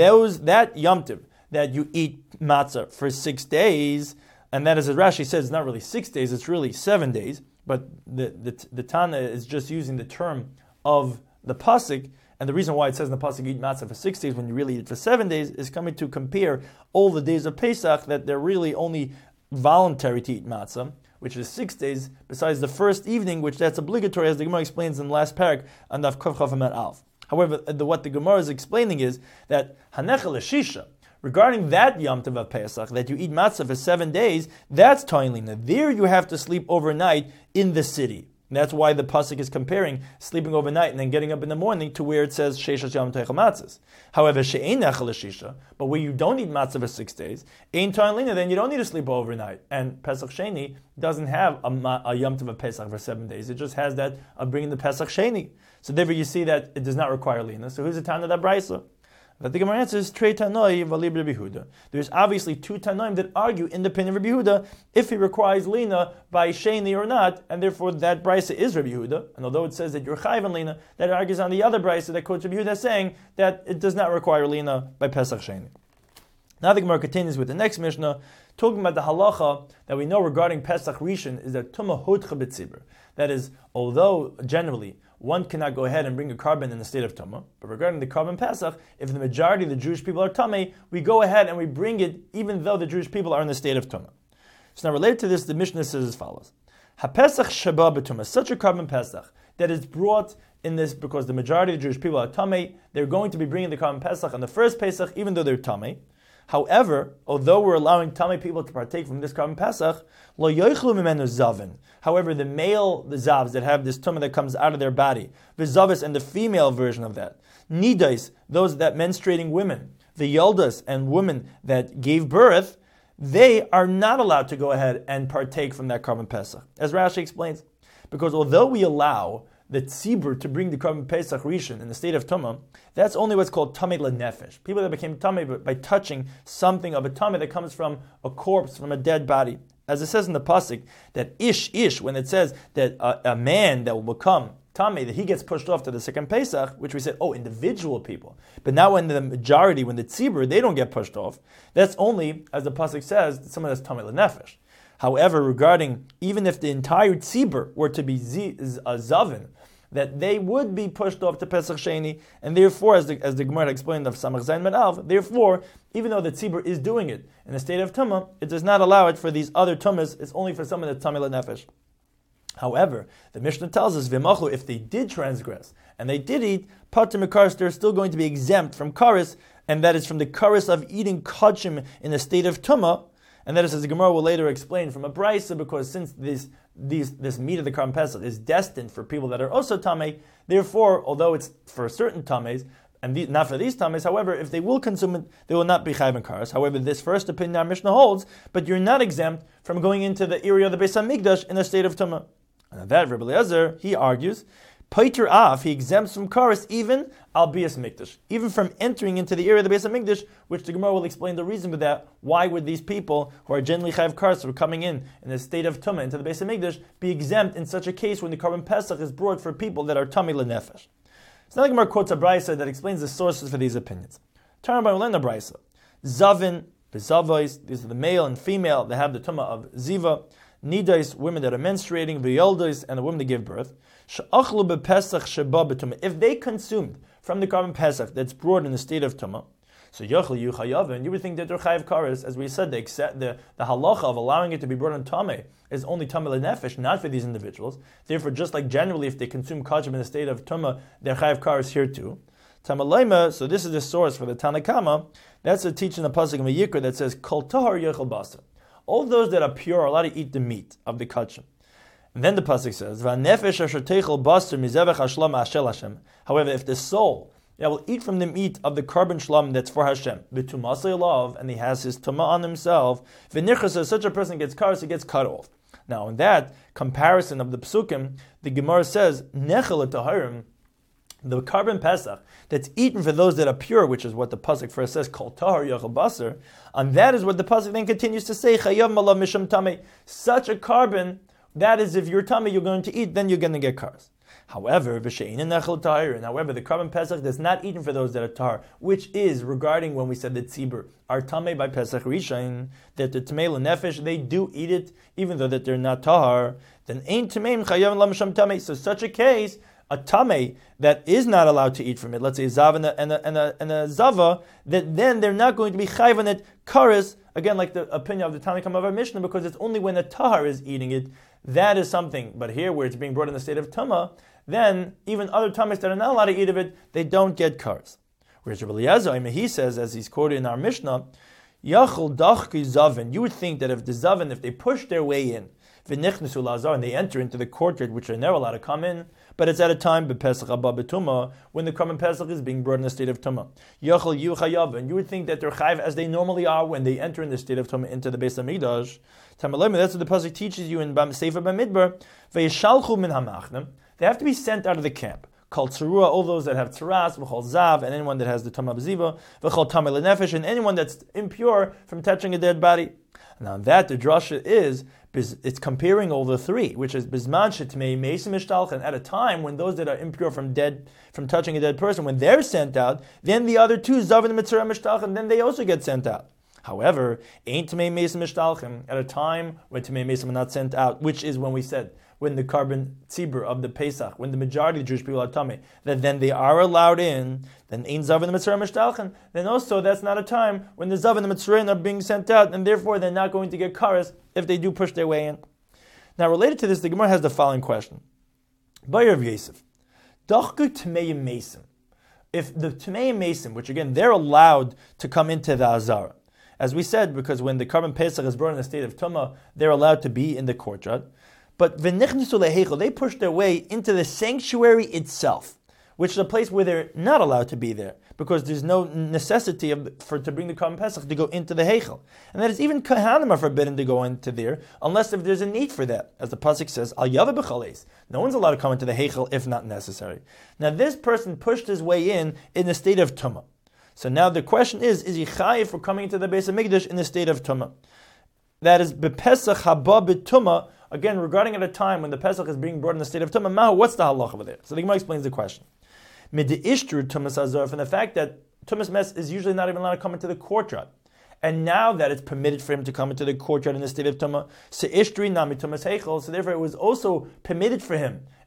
that Yom Tov, that you eat matzah for 6 days, and that, as Rashi says, it's not really 6 days, it's really 7 days, but the Tana is just using the term of the pasuk, and the reason why it says in the pasuk you eat matzah for 6 days when you really eat it for 7 days is coming to compare all the days of Pesach, that they're really only voluntary to eat matzah, which is 6 days, besides the first evening, which that's obligatory, as the Gemara explains in the last parak on Daf Kuf Chaf Amud Alf. However, what the Gemara is explaining is that Hanecha l'shisha, regarding that Yom Tov of Pesach, that you eat matzah for 7 days, that's Toin Lina. There you have to sleep overnight in the city. And that's why the pasuk is comparing sleeping overnight and then getting up in the morning to where it says Sheishas Yom Teichel Matzahs. However, She'ein Nechel Shisha, but where you don't eat matzah for 6 days, Ein Toin Lina, then you don't need to sleep overnight. And Pesach Sheni doesn't have a Yom Tov of Pesach for 7 days. It just has that of bringing the Pesach Sheni. So therefore you see that it does not require Lina. So who's the Tana of that brayso? But the Gemara answers, Trei Tanoi v'alib Rabbi Yehuda. There's obviously two Tanoim that argue in the opinion of Rabbi Yehuda if he requires Lina by Sheni or not, and therefore that brayso is Rabbi Yehuda. And although it says that you're Chayiv and Lina, that argues on the other brayso that quotes Rabbi Yehuda saying that it does not require Lina by Pesach Sheni. Now the Gemara continues with the next Mishnah, talking about the halacha that we know regarding Pesach Rishon is that Tumah Hotcha B'tzibur. That is, although generally one cannot go ahead and bring a carbon in the state of Tumah, but regarding the carbon Pesach, if the majority of the Jewish people are Tameh, we go ahead and we bring it even though the Jewish people are in the state of Tumah. So now related to this, the Mishnah says as follows. HaPesach Sheba B'Tumah, such a carbon Pesach that is brought in this because the majority of the Jewish people are Tameh, they're going to be bringing the carbon Pesach on the first Pesach even though they're Tameh. However, although we're allowing Tameh people to partake from this carbon Pesach, lo yoichlu mimenu zavin. However, the zavs that have this tumah that comes out of their body, the zavis and the female version of that, nidais, those that menstruating women, the yoldas and women that gave birth, they are not allowed to go ahead and partake from that carbon Pesach. As Rashi explains, because although we allow the tzibur to bring the carbon Pesach Rishon in the state of Tumah, that's only what's called Tameh L'Nefesh. People that became Tameh by touching something of a Tameh that comes from a corpse, from a dead body. As it says in the pasuk, that ish, when it says that a man that will become Tameh, that he gets pushed off to the second Pesach, which we said, individual people. But now when the majority, when the tzibur, they don't get pushed off, that's only, as the pasuk says, someone that's Tameh L'Nefesh. However, regarding, even if the entire tzibur were to be zavin, that they would be pushed off to Pesach Sheni, and therefore, as the Gemara explained of Samach Zayin Med Alf, therefore, even though the tzibur is doing it in a state of tumah, it does not allow it for these other tumas. It's only for someone that's tamei lenefesh. However, the Mishnah tells us, v'machu, if they did transgress and they did eat pater mekaris, they're still going to be exempt from karis, and that is from the karis of eating kachim in a state of tumah. And that is, as the Gemara will later explain, from a brisa, because since this meat of the Karban Pesach is destined for people that are also tamei, therefore, although it's for certain tameis, and not for these tameis, however, if they will consume it, they will not be chayv and karas. However, this first opinion our Mishnah holds, but you're not exempt from going into the area of the Beis HaMikdash in a state of tumah. And that Rebbe Eliezer, he argues, Paiter Av, he exempts from karas even al bias mikdash, even from entering into the area of the Beis HaMikdash, which the Gemara will explain the reason for that. Why would these people who are generally chayv karas, who are coming in a state of tumah into the Beis HaMikdash, be exempt in such a case when the Karban Pesach is brought for people that are tamei lenefesh? So now the Gemara quotes a brisa that explains the sources for these opinions. Turn by Ulena brisa. Zavin, bezavois, these are the male and female that have the tumah of ziva. Nidais, women that are menstruating, v'yoldos, and the women that give birth. She'achlu bepesach sheba b'tumah. If they consumed from the Karban Pesach that's brought in the state of tumah, so yochel yuchayav, and you would think that they're chayav kares, as we said, the halacha of allowing it to be brought in tameh is only tameh lenefesh, not for these individuals. Therefore, just like generally, if they consume kachim in the state of tumah, they're chayav kares here too. Tamalema, so this is the source for the Tanakama. That's a teaching the pasuk in Vayikra that says kol tahar yochel basa. All those that are pure are allowed to eat the meat of the kachim. And then the pasuk says, "V'nefesh asher teichel basar mizevach hashlam ashel Hashem." However, if the soul will eat from the meat of the Karban shlam that's for Hashem, v'tumasei love, and he has his tumah on himself, v'nichas, such a person gets karas, he gets cut off. Now, in that comparison of the psukim, the Gemara says, "Nechel taharim." The Karban Pesach that's eaten for those that are pure, which is what the pasuk first says, "Kol tahar yochel basar," and that is what the pasuk then continues to say, "Chayav malav misham tamei." Such a carbon, that is, if you're tamei, you're going to eat, then you're going to get cars. However, v'she'inin nechel tahirin. However, the Karban Pesach that's not eaten for those that are tahar, which is regarding when we said that tzibur are tamei by Pesach Rishon, that the tamei lenefesh they do eat it, even though that they're not tahar. Then ein tameim chayav malav misham tamei. So such a case, a tamei that is not allowed to eat from it, let's say a zav and a zava, that then they're not going to be chayv on it kares, again like the opinion of the Tanakh of our Mishnah, because it's only when a tahar is eating it, that is something. But here where it's being brought in the state of tumah, then even other tameis that are not allowed to eat of it, they don't get kares. Whereas Rebbe Eliezer, he says, as he's quoted in our Mishnah, Yachol dachki zavin, you would think that if the zavin, if they push their way in, v'nichnesu lazar, and they enter into the courtyard, which they're never allowed to come in, but it's at a time b'pesach haba b'tumah, when the Karban Pesach is being brought in the state of tumah. Yachol yuchayav, and you would think that they're chayav as they normally are when they enter in the state of tumah into the Beis HaMikdash. Tamalem, that's what the pasuk teaches you in Sefer Bamidbar. Ve'yishalchu min hamachnem, they have to be sent out of the camp. Called tzarua, all those that have tzaras, v'chol zav, and anyone that has the tumah b'ziva, v'chol tamei lenefesh, and anyone that's impure from touching a dead body. Now that the drasha is, it's comparing all the three, which is bizman shetmei meisim mishtalchen, at a time when those that are impure from touching a dead person, when they're sent out, then the other two, zav and mitzvah mishtalchen, then they also get sent out. However, ain't tamei meisim mishtalchen, at a time when tamei meisim are not sent out, which is when we said, when the Karban tzibur of the Pesach, when the majority of the Jewish people are tamei, that then they are allowed in, then ein zav and the mitzvah mishtalchen, then also that's not a time when the zav and the mitzvah are being sent out, and therefore they're not going to get karas if they do push their way in. Now related to this, the Gemara has the following question. Bayer of Yosef, dachku tmeim mesim. If the tmeim mesim, which again, they're allowed to come into the Azara, as we said, because when the Karban Pesach is brought in the state of tumah, they're allowed to be in the courtyard. But v'nichnesu leheichel, they push their way into the sanctuary itself, which is a place where they're not allowed to be there, because there's no necessity to bring the Karban Pesach to go into the heichel. And that is even Kohanim are forbidden to go into there, unless if there's a need for that. As the pasuk says, Al Yava b'chales, no one's allowed to come into the heichel if not necessary. Now this person pushed his way in the state of tumah. So now the question is he chayiv for coming into the Beis HaMikdash in the state of tumah? That is b'pesach haba b'tumah. Again, regarding at a time when the Pesach is being brought in the state of tumah, mahu, what's the halach over there? So the Gemara explains the question. Mid-ishtru tumas azar, from the fact that tumas mes is usually not even allowed to come into the courtyard, and now that it's permitted for him to come into the courtyard in the state of tumah, so ishtri nami tumas heichel, so therefore it was also permitted for him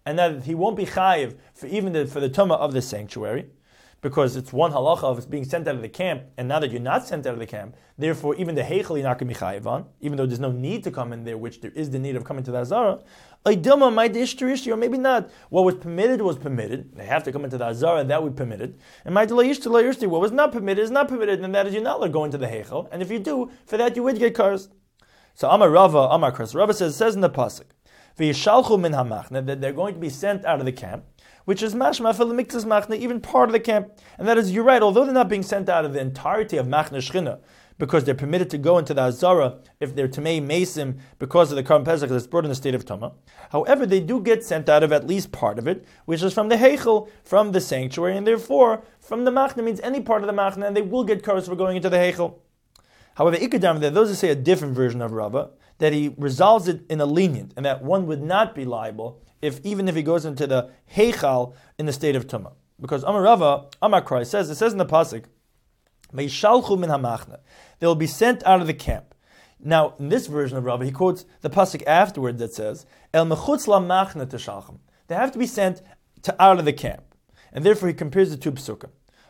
and that he won't be chayiv for for the tumah of the sanctuary, because it's one halacha of being sent out of the camp, and now that you're not sent out of the camp, therefore even the heichel you're not going to be chayiv on, even though there's no need to come in there, which there is the need of coming to the Azara. Dilma might or maybe not. What was permitted. They have to come into the Azara, that we permitted. And my ishti, what was not permitted is not permitted, and that is you're not going to the heichel. And if you do, for that you would get cursed. So Amar Rava, Amar Chris. Rava says in the pasuk, v'yishalchu min hamachna, that they're going to be sent out of the camp, which is mashma for the mikzas machna, even part of the camp. And that is, you're right, although they're not being sent out of the entirety of machna shchina, because they're permitted to go into the Azara if they're Tamei Mesim because of the Karban Pesach that's brought in the state of Tumah. However, they do get sent out of at least part of it, which is from the Heichel, from the sanctuary, and therefore from the Machna means any part of the Machna, and they will get cursed for going into the Heichel. However, Ikadam, there are those who say a different version of Rava, that he resolves it in a lenient, and that one would not be liable even if he goes into the Heichal in the state of Tumah. Because Amar Rava, Amar Krai it says in the pasuk, they will be sent out of the camp. Now, in this version of Rava, he quotes the pasuk afterward that says, "El mechutz lamachna teshalchem." They have to be sent out of the camp, and therefore he compares the two psukim.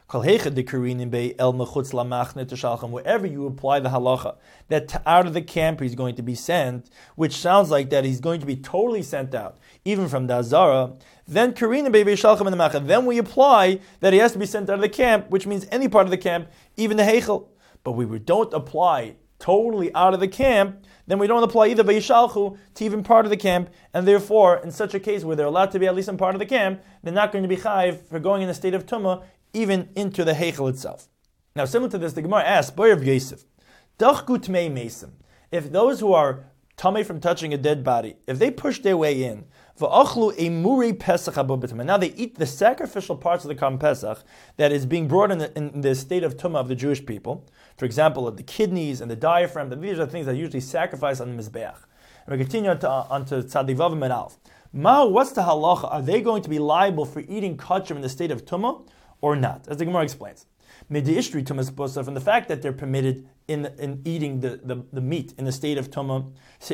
Wherever you apply the halacha that out of the camp he's going to be sent, which sounds like that he's going to be totally sent out, even from the Azara, then then we apply that he has to be sent out of the camp, which means any part of the camp, even the heichel. But we don't apply totally out of the camp, then we don't apply either Vayishalchu to even part of the camp, and therefore, in such a case where they're allowed to be at least in part of the camp, they're not going to be chayiv for going in a state of tumah, even into the heichel itself. Now, similar to this, the Gemara asks, Boy of Yosef, Dachgu Tmei Mesim, if those who are tamei from touching a dead body, if they push their way in, V'achlu emuri Pesach habobitim, and now they eat the sacrificial parts of the Karban Pesach that is being brought in the state of tumah of the Jewish people, for example, the kidneys and the diaphragm, these are things that usually sacrifice on the Mizbeach. And we continue on to Tzadik Vav and Alf. What's the halacha? Are they going to be liable for eating kachim in the state of tumah or not? As the Gemara explains. Mid'ishtri tumah, from the fact that they're permitted in eating the meat in the state of tumah,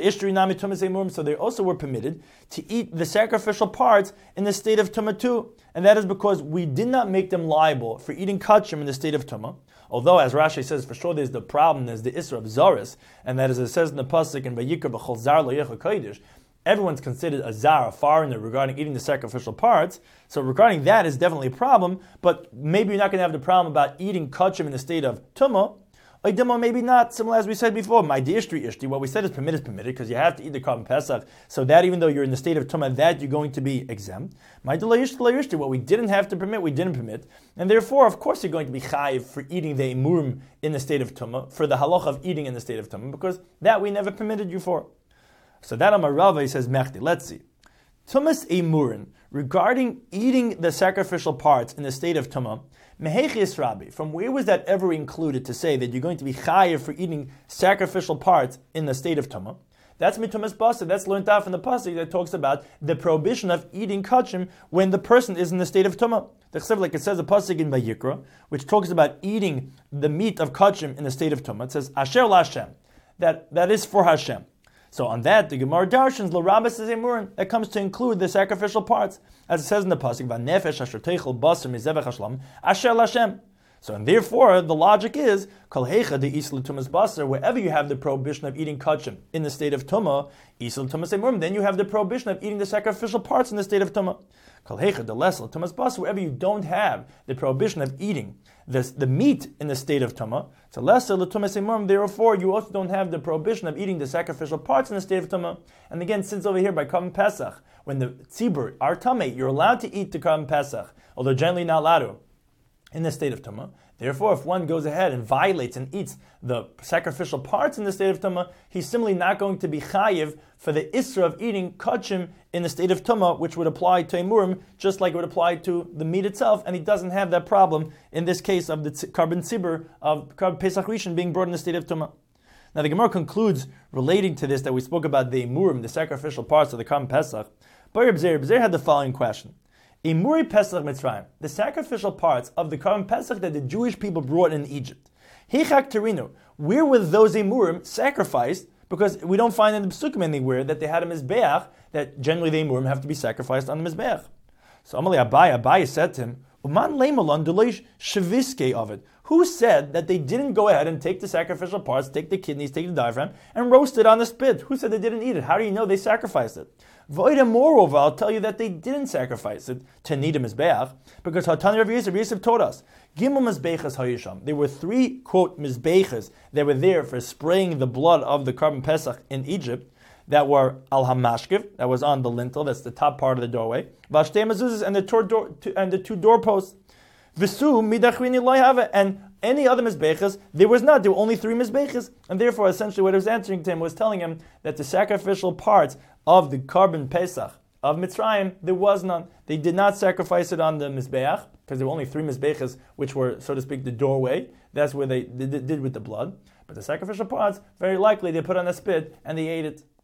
so they also were permitted to eat the sacrificial parts in the state of tumah too. And that is because we did not make them liable for eating kachim in the state of tumah. Although, as Rashi says, for sure there's the problem, there's the Isra of Zaris, and that is, it says in the pasuk in Vayikra b'chol zar lo yecha kodesh, everyone's considered a zar, a foreigner, regarding eating the sacrificial parts. So regarding that is definitely a problem, but maybe you're not going to have the problem about eating kachim in the state of tumah. Maybe not, similar as we said before. My ishti, what we said is permitted because you have to eat the Karban Pesach, so that even though you're in the state of tumah, that you're going to be exempt. My ishti, what we didn't have to permit, we didn't permit, and therefore, of course, you're going to be chayiv for eating the emurim in the state of tumah, for the halacha of eating in the state of tumah, because that we never permitted you for. So that Amar Rava, he says, Mechti, let's see. Tumas emurim, regarding eating the sacrificial parts in the state of tumah, Mehechias Rabbi, from where was that ever included to say that you're going to be chayiv for eating sacrificial parts in the state of tumah? That's mitumas basa. That's learned out from the pasuk that talks about the prohibition of eating kachim when the person is in the state of tumah. Like it says the pasuk in Vayikra, which talks about eating the meat of kachim in the state of tumah. It says Asher LaHashem, that is for Hashem. So on that, the Gemara darshans l'rabas is emurin that comes to include the sacrificial parts, as it says in the pasuk, "Va'nefesh asher teichel basar mizevach hashlam asher l'Hashem." So, and therefore, the logic is kol heicha de isla tumas basar. Wherever you have the prohibition of eating kachim in the state of tumah, isla tumas emurim, then you have the prohibition of eating the sacrificial parts in the state of tumah. Kol heicha de lesla tumas basar. Wherever you don't have the prohibition of eating the meat in the state of tumah, so lesser l'tumas emurim. Therefore, you also don't have the prohibition of eating the sacrificial parts in the state of tumah. And again, since over here by Karban Pesach, when the tzibur are tamei, you're allowed to eat the Karban Pesach, although generally not allowed to in the state of tumah. Therefore, if one goes ahead and violates and eats the sacrificial parts in the state of tumah, he's simply not going to be chayiv for the isra of eating kachim in the state of tumah, which would apply to emurim, just like it would apply to the meat itself, and he doesn't have that problem in this case of the Karban tzibur of Karban Pesach Rishon being brought in the state of tumah. Now the Gemara concludes relating to this that we spoke about the emurim, the sacrificial parts of the Karban Pesach. Bar Bzer had the following question. Emuri Pesach Mitzrayim, the sacrificial parts of the Karban Pesach that the Jewish people brought in Egypt. Heichak Terinu, where were those emurim sacrificed Because we don't find in the Pesukim anywhere that they had a Mizbeach, that generally the Emurim have to be sacrificed on the Mizbeach. So Amalei Abaye said to him, Uman leimalon deleish shaviske of it. Who said that they didn't go ahead and take the sacrificial parts, take the kidneys, take the diaphragm, and roast it on the spit? Who said they didn't eat it? How do you know they sacrificed it? Moreover, I'll tell you that they didn't sacrifice it to need a Mizbeach, because Hatani Rav Yosef taught us, Gimel Mizbechas Hayisham. There were 3, quote, Mizbechas that were there for spraying the blood of the Karban Pesach in Egypt, that were al hamashkiv, that was on the lintel, that's the top part of the doorway, vashtei mezuzahs, and the 2 doorposts, visu midachrini loyhava, and any other mizbechas there was not. There were only 3 mizbechas, and therefore essentially what it was answering to him was telling him that the sacrificial parts of the Karban Pesach of Mitzrayim there was none. They did not sacrifice it on the mizbeach because there were only 3 mizbechas, which were, so to speak, the doorway. That's where they did with the blood. But the sacrificial parts, very likely they put on a spit and they ate it.